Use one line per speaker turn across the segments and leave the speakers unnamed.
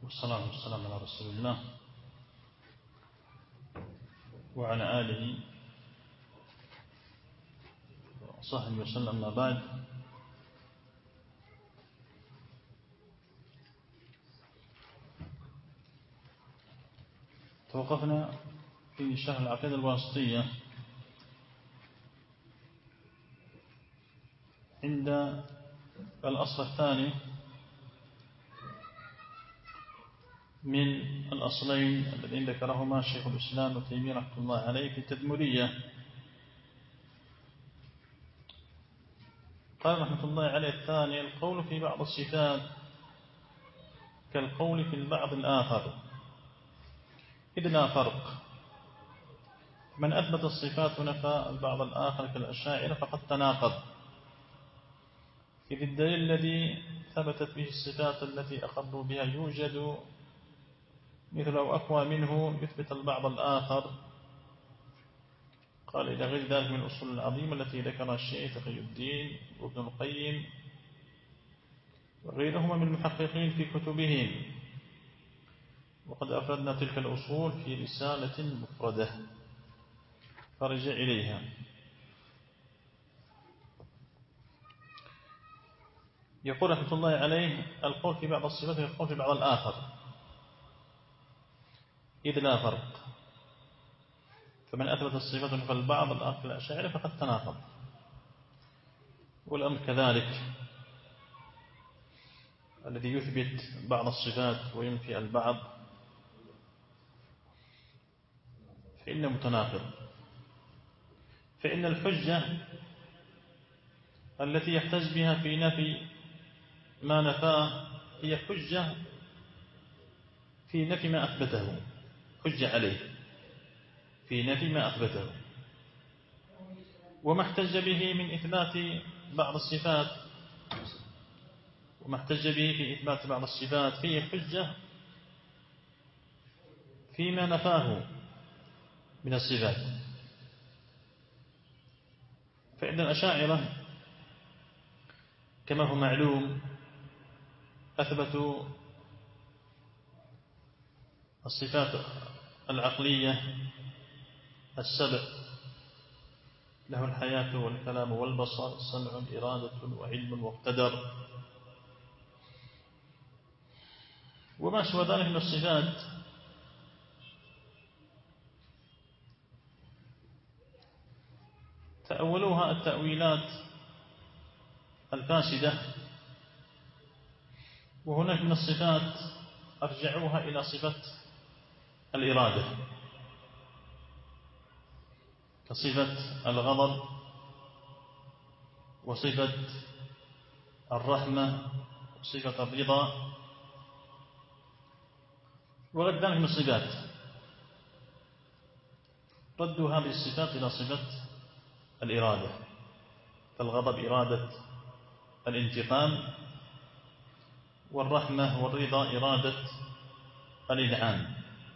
والصلاة والسلام على رسول الله وعلى آله وصحبه وسلم. أما بعد، توقفنا في شرح العقيدة الواسطية عند الأصل الثاني من الأصلين الذين ذكرهما شيخ الإسلام ابن تيمية رحمه الله عليه في التدمرية. قال رحمه الله عليه: الثاني القول في بعض الصفات كالقول في البعض الآخر، إذ لا فرق. من أثبت الصفات ونفى البعض الآخر كالأشاعرة فقد تناقض، إذ الدليل الذي ثبتت به الصفات التي أقروا بها يوجد مثل أو أقوى منه يثبت البعض الآخر. قال: إلى غير ذلك من الأصول العظيمة التي ذكرها الشيخ تقي الدين وابن القيم وغيرهما من المحققين في كتبهم، وقد أفردنا تلك الأصول في رسالة مفردة فرجع إليها. يقول رحمة الله عليه: القول في بعض الصفات يقول في بعض الآخر، إذ لا فرق. فمن أثبت الصفات فالبعض الآخر الأشاعرة فقد تناقض، والأمر كذلك. الذي يثبت بعض الصفات وينفي البعض فإنه متناقض، فإن الحجة التي يحتج بها في نفي ما نفاه هي حجة في نفي ما أثبته، حجة عليه في نفي ما أثبته. وما احتج به من إثبات بعض الصفات في إثبات بعض الصفات فيه حجة فيما نفاه من الصفات. فإن الأشاعرة كما هو معلوم أثبتوا الصفات العقلية السبع: له الحياة والكلام والبصر سمع إرادة وعلم وقدر، وما سوى ذلك من الصفات تأولوها التأويلات الفاسدة، وهناك من الصفات أرجعوها إلى صفة الإرادة كصفة الغضب وصفة الرحمة وصفة الرضا وغير ذلك من الصفات. ردوا هذه الصفات إلى صفة الإرادة، فالغضب إرادة الانتقام، والرحمة والرضا إرادة الإنعام.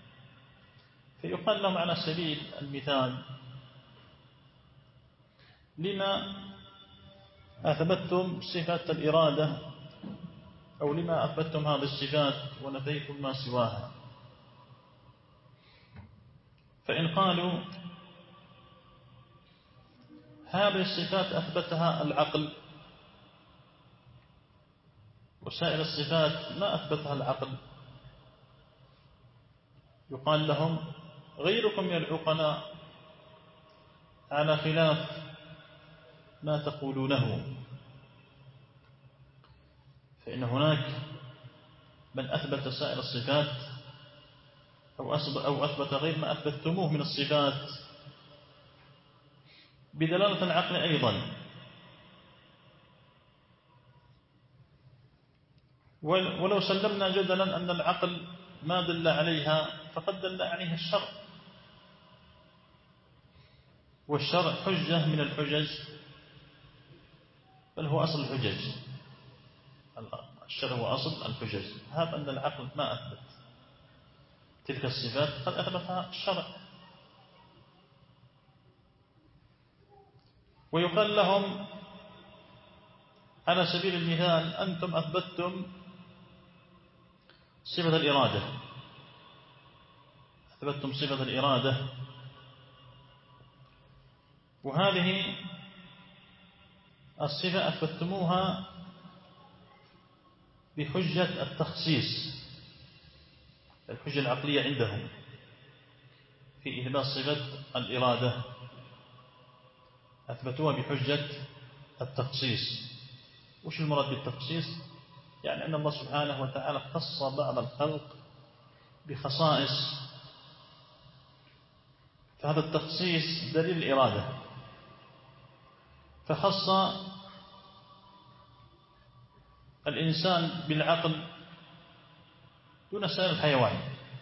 فيقال لهم على سبيل المثال: لما أثبتم صفة الإرادة أو لما أثبتم هذه الصفات ونفيتم ما سواها؟ فإن قالوا هذه الصفات أثبتها العقل وسائر الصفات ما أثبتها العقل، يقال لهم غيركم من العقلاء على خلاف ما تقولونه. فإن هناك من أثبت سائر الصفات أو أثبت غير ما أثبتموه من الصفات بدلالة العقل أيضا، ولو سلمنا جدلا أن العقل ما دل عليها فقد دل عليها الشرع، والشرع حجة من الحجج، بل هو أصل الحجج. الشرع هو أصل الحجج. هذا أن العقل ما أثبت تلك الصفات قد أثبتها الشرع. ويقال لهم على سبيل المثال: أنتم أثبتتم صفة الإرادة، أثبتتم صفة الإرادة، وهذه الصفة أثبتموها بحجة التخصيص، الحجة العقلية عندهم في إثبات صفة الإرادة، أثبتوها بحجة التخصيص. وش المراد بالتخصيص؟ يعني أن الله سبحانه وتعالى خص بعض الخلق بخصائص، فهذا التخصيص دليل الإرادة، فخص الإنسان بالعقل دون سائر الحيوان،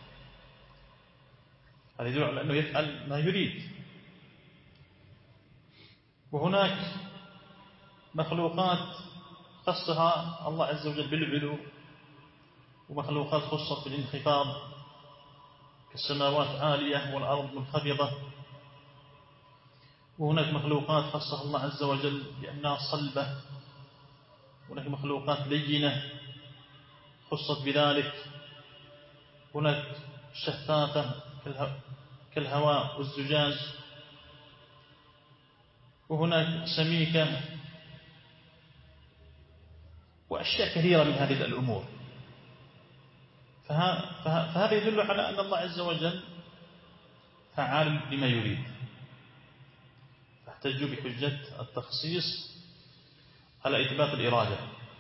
هذا يدل على أنه يفعل ما يريد. وهناك مخلوقات خصها الله عز وجل بالعلو، ومخلوقات خصت بالانخفاض، كالسماوات عالية والأرض منخفضة. وهناك مخلوقات خصها الله عز وجل بأنها صلبة، وهناك مخلوقات لينة خصت بذلك. هناك شفافة كالهواء والزجاج، وهناك سميكة، وأشياء كثيرة من هذه الأمور. فهذا يدل على أن الله عز وجل فعال لما يريد، فاحتجوا بحجة التخصيص على إثبات الإرادة.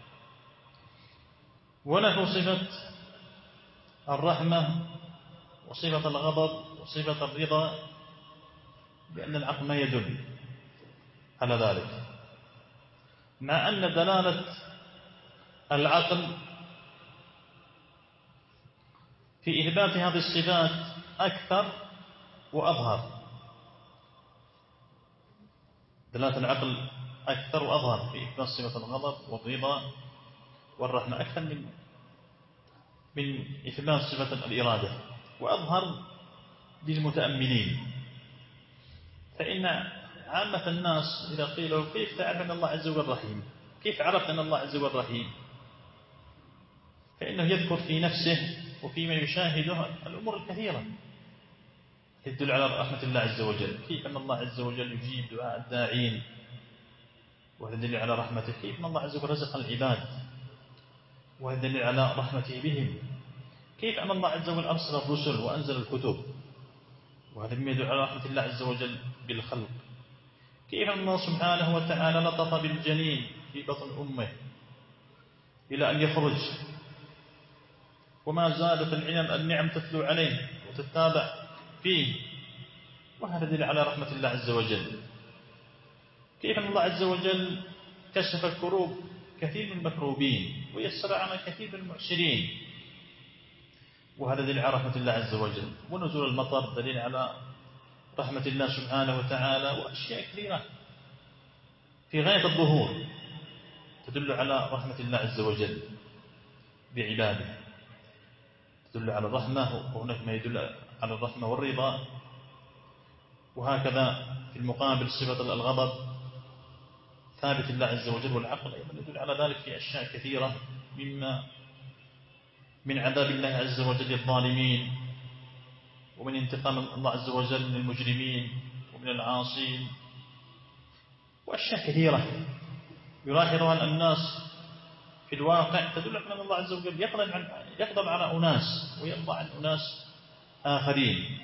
ونحو صفة الرحمة وصفة الغضب وصفة الرضا، بأن العقل ما يدل على ذلك، مع أن دلالة العقل في إثبات هذه الصفات أكثر وأظهر. دلالة العقل أكثر وأظهر في إثبات صفة الغضب والرضا والرحمة أكثر من إثبات صفة الإرادة، وأظهر للمتأملين. فإن عامة الناس إذا قيل له كيف تعرف أن الله عز وجل رحيم، كيف عرفت أن الله عز وجل رحيم، فإنه يذكر في نفسه وفيما يشاهده الأمور الكثيرة تدل على رحمة الله عز وجل. كيف أن الله عز وجل يجيب دعاء الداعين، وهذا دليل على رحمته. كيف أن الله عز وجل رزق العباد، وهذا دليل على رحمته بهم. كيف أن الله عز وجل أرسل الرسل وأنزل الكتب، وهذا مما يدل على رحمة الله عز وجل بالخلق. كيف أن الله سبحانه وتعالى لطف بالجنين في بطن أمه إلى أن يخرج، وما زادت النعم تتلو عليه وتتابع فيه، وهذا دليل على رحمة الله عز وجل. كيف أن الله عز وجل كشف الكروب كثير من المكروبين ويسر على كثير من المعسرين، وهذا دليل على رحمة الله عز وجل. ونزول المطر دليل على رحمة الله سبحانه وتعالى، وأشياء كثيرة في غاية الظهور تدل على رحمة الله عز وجل بعباده، تدل على الرحمة. وهناك ما يدل على الرحمة والرضا. وهكذا في المقابل صفة الغضب ثابت الله عز وجل، والعقل أيضا يدل على ذلك في أشياء كثيرة، مما من عذاب الله عز وجل للظالمين، ومن انتقام الله عز وجل من المجرمين ومن العاصين، وأشياء كثيرة يلاحظها الناس في الواقع تدل على أن الله عز وجل يغضب على أناس ويرضى عن أناس آخرين.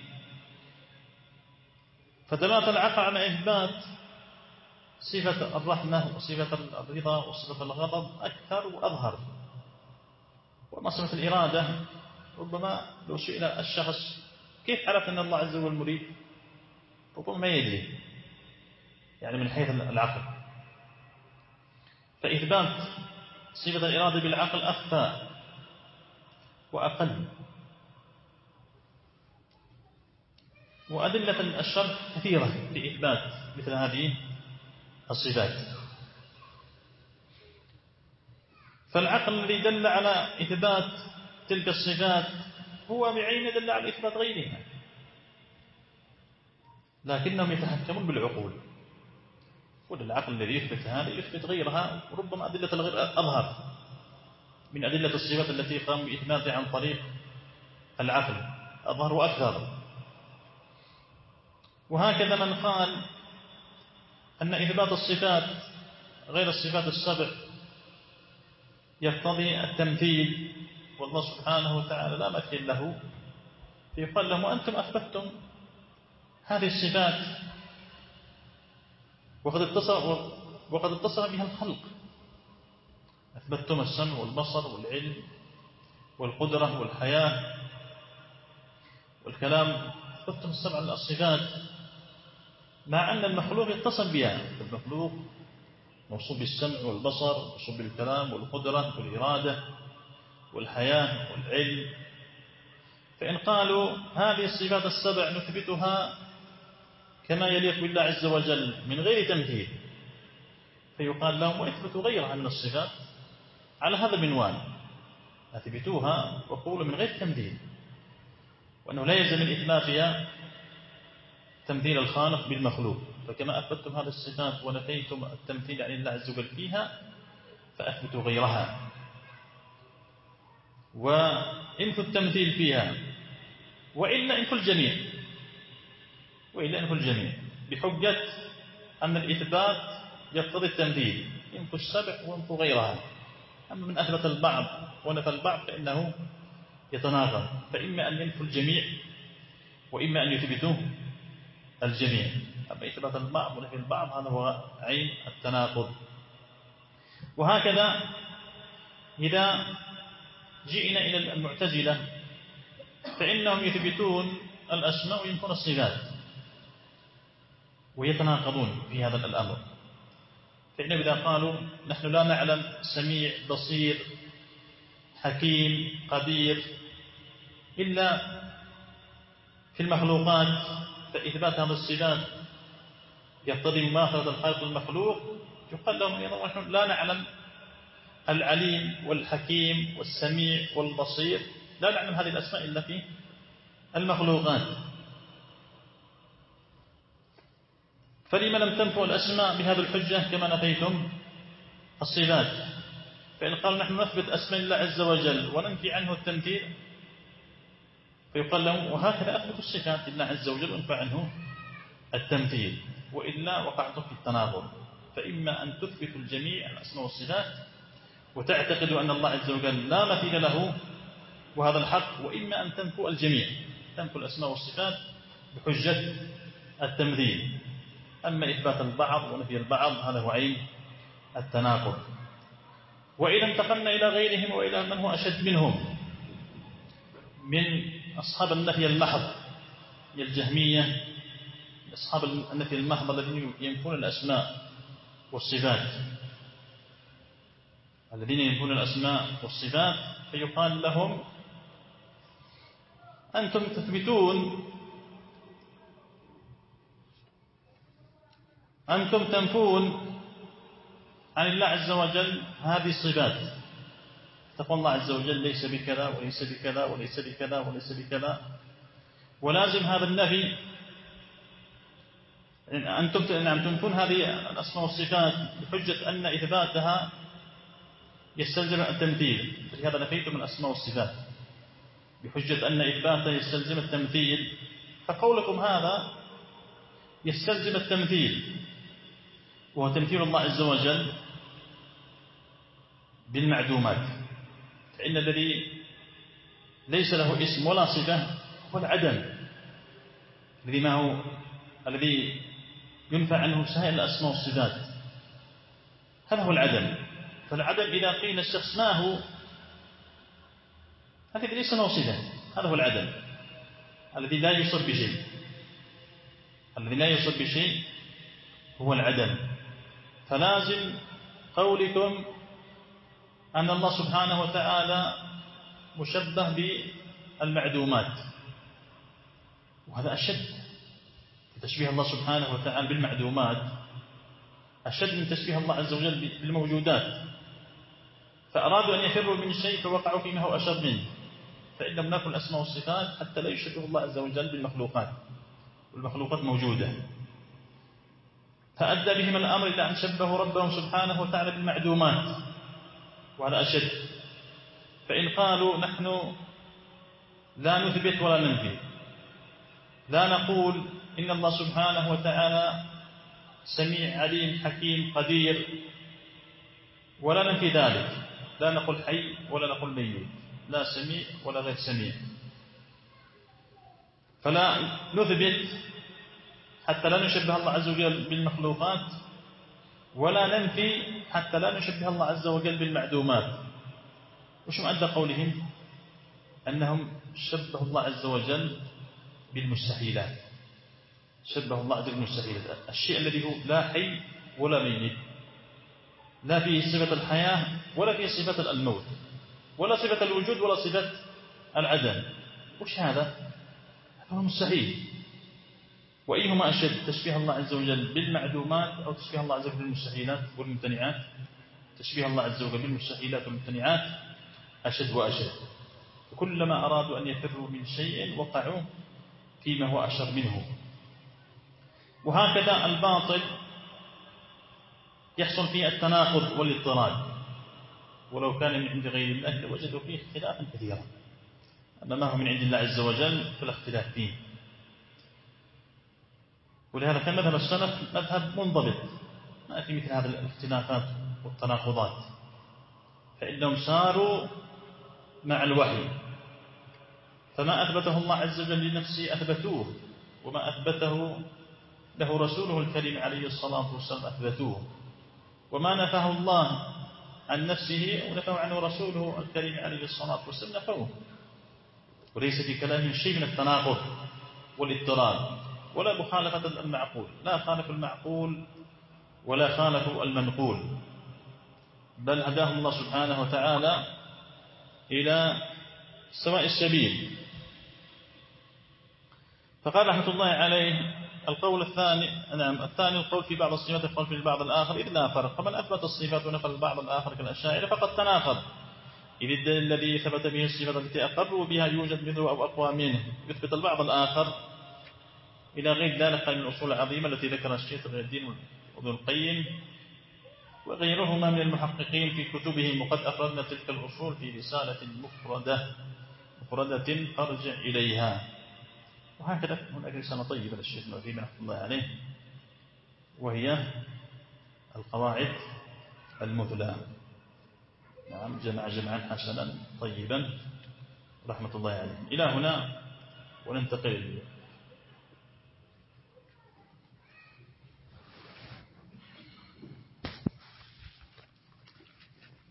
فدلالة العقل على إثبات صفة الرحمة وصفة الرضا وصفة الغضب أكثر وأظهر. وما صفة الإرادة، ربما لو سئل الشخص كيف عرف أن الله عز وجل مريد، ربما ما يدري، يعني من حيث العقل. فإثبات صفة الإرادة بالعقل أخفى وأقل. وأدلة الشرع كثيرة في إثبات مثل هذه الصفات. فالعقل الذي دل على إثبات تلك الصفات هو بعينه دل على إثبات غيرها، لكنهم يتحكمون بالعقول. والعقل الذي يثبت هذا يثبت غيرها، وربما أدلة الغير أظهر. من أدلة الصفات التي قاموا بإثباتها عن طريق العقل أظهر وأكثر. وهكذا من قال أن إثبات الصفات غير الصفات السبع يقتضي التمثيل، والله سبحانه وتعالى لا مثيل له، فيقال لهم وأنتم أثبتتم هذه الصفات وقد اتصل بها الخلق، أثبتتم السمع والبصر والعلم والقدرة والحياة والكلام، أثبتتم السبع الصفات، مع أن المخلوق يتصل بها. المخلوق موصوف بالسمع والبصر، موصوف بالكلام والقدرة والإرادة والحياة والعلم. فإن قالوا هذه الصفات السبع نثبتها كما يليق بالله عز وجل من غير تمثيل، فيقال لهم واثبتوا غيرها من الصفات على هذا المنوال، اثبتوها وقولوا من غير تمثيل، وأنه لا يلزم من إثباتها تمثيل الخالق بالمخلوق. فكما أثبتتم هذه الصفات ونفيتم التمثيل عن الله عز وجل فيها فأثبتوا غيرها، وانفوا التمثيل فيها، وإلا انفوا الجميع، بحجة أن الإثبات يقتضي التمثيل، انفوا السبع وانفوا غيرها. أما من أثبت البعض ونفى البعض فإنه يتناقض، فإما أن ينفوا الجميع وإما أن يثبتوا الجميع. أما إثبات البعض ونفي البعض هذا هو عين التناقض. وهكذا إذا جئنا إلى المعتزلة فإنهم يثبتون الأسماء وينفون الصفات ويتناقضون في هذا الأمر. فإنهم إذا قالوا نحن لا نعلم سميع بصير حكيم قدير إلا في المخلوقات، فإثبات هذه الصفات يقتضي مماثلة الخالق المخلوق، يقال لهم أيضا نحن لا نعلم العليم والحكيم والسميع والبصير، لا نعلم هذه الأسماء إلا في المخلوقات. فلما لم تنفوا الأسماء بهذه الحجة كما نفيتم الصفات؟ فإن قالوا نحن نثبت أسماء الله عز وجل وننفي عنه التمثيل، فيقال لهم وهكذا أثبتوا الصفات لله عز وجل وانفى عنه التمثيل، وإلا وقعتم في التناقض. فإما أن تثبتوا الجميع الأسماء والصفات وتعتقدوا أن الله عز وجل لا مثيل له وهذا الحق، وإما أن تنفوا الجميع، تنفوا الأسماء والصفات بحجة التمثيل. أما إثبات البعض ونفي البعض هذا هو عين التناقض. وإذا انتقلنا إلى غيرهم وإلى من هو أشد منهم من أصحاب النفي المحض، الجهمية، أصحاب النفي المحض الذين ينفون الأسماء والصفات، فيقال لهم أنتم تنفون عن الله عز وجل هذه الصفات، تقول الله عز وجل ليس بكذا وليس بكذا وليس بكذا وليس بكذا، ولازم هذا النفي أنتم تنفون هذه الأسماء والصفات بحجة أن إثباتها يستلزم التمثيل، فلهذا نفيتم الأسماء والصفات بحجة أن إثباتها يستلزم التمثيل، فقولكم هذا يستلزم التمثيل، وهو تمثيل الله عز وجل بالمعدومات. فإن الذي ليس له اسم ولا صفة هو العدم، الذي ينفع عنه سائر الأسماء والصفات، هذا هو العدم. فالعدم إذا قيل الشخص ما هو، هذا ليس له صفة، هذا هو العدم الذي لا يصب بشيء، الذي لا يصب بشيء هو العدم. فلازم قولكم أن الله سبحانه وتعالى مشبه بالمعدومات، وهذا أشد، تشبيه الله سبحانه وتعالى بالمعدومات أشد من تشبيه الله عز وجل بالموجودات. فأرادوا أن يفروا من شيء فوقعوا فيما هو أشد منه، فإن لم نكن الأسماء والصفات حتى لا يشبه الله عز وجل بالمخلوقات، والمخلوقات موجودة، فأدى بهم الأمر إلى أن شبهوا ربهم سبحانه وتعالى بالمعدومات، وهذا أشد. فإن قالوا نحن لا نثبت ولا ننفي، لا نقول إن الله سبحانه وتعالى سميع عليم حكيم قدير ولا ننفي ذلك، لا نقول حي ولا نقول ميت، لا سميع ولا غير سميع، فلا نثبت حتى لا نشبه الله عز وجل بالمخلوقات، ولا ننفي حتى لا نشبه الله عز وجل بالمعدومات. وش معنى قولهم أنهم شبهوا الله عز وجل بالمستحيلات؟ شبه الله عز وجل بالمستحيلات، الشيء الذي هو لا حي ولا ميت، لا فيه صفة الحياة ولا فيه صفة الموت، ولا صفة الوجود ولا صفة العدم. وش هذا؟ هذا هو مستحيل. وأيهما أشد، تشبيه الله عز وجل بالمعدومات أو تشبيه الله عز وجل بالمستحيلات والممتنعات؟ تشبيه الله عز وجل بالمستحيلات والممتنعات أشد وأشد. وكلما أرادوا أن يفروا من شيء وقعوا فيما هو أشر منه. وهكذا الباطل يحصل فيه التناقض والاضطراد، ولو كان من عند غير الله لوجدوا فيه اختلافا كثيرا، أما ما هو من عند الله عز وجل فلا اختلاف فيه. ولهذا كان مذهب السلف مذهب منضبط، ما في مثل هذه الاختلافات والتناقضات، فإنهم ساروا مع الوحي، فما أثبته الله عز وجل لنفسه أثبتوه، وما أثبته له رسوله الكريم عليه الصلاة والسلام أثبتوه، وما نفاه الله عن نفسه ونفاه عنه رسوله الكريم عليه الصلاة والسلام نفوه. وليس في كلامهم شيء من التناقض والاضطراب ولا مخالفة المعقول، لا خالف المعقول ولا خالف المنقول، بل هداهم الله سبحانه وتعالى إلى سواء السبيل. فقال رحمة الله عليه القول الثاني، الثاني القول في بعض الصفات القول في البعض الآخر، إذ لا فرق، فمن أثبت الصفات ونفى البعض الآخر كالأشاعرة فقد تناقض، إذ الدليل الذي ثبت به الصفات التي أقروا بها يوجد مثله أو أقوى منه، يثبت البعض الآخر إلى غير ذلك من الأصول العظيمة التي ذكرها الشيخ تقي الدين وابن القيم وغيرهما من المحققين في كتبهم، وقد أفردنا تلك الأصول في رسالة مفردة فارجع إليها. وهكذا هناك رسالة طيبة للشيخ ابن عثيمين رحمه الله عليه، وهي القواعد المثلى. نعم، جمعا حسنا طيبا رحمة الله عليه. إلى هنا وننتقل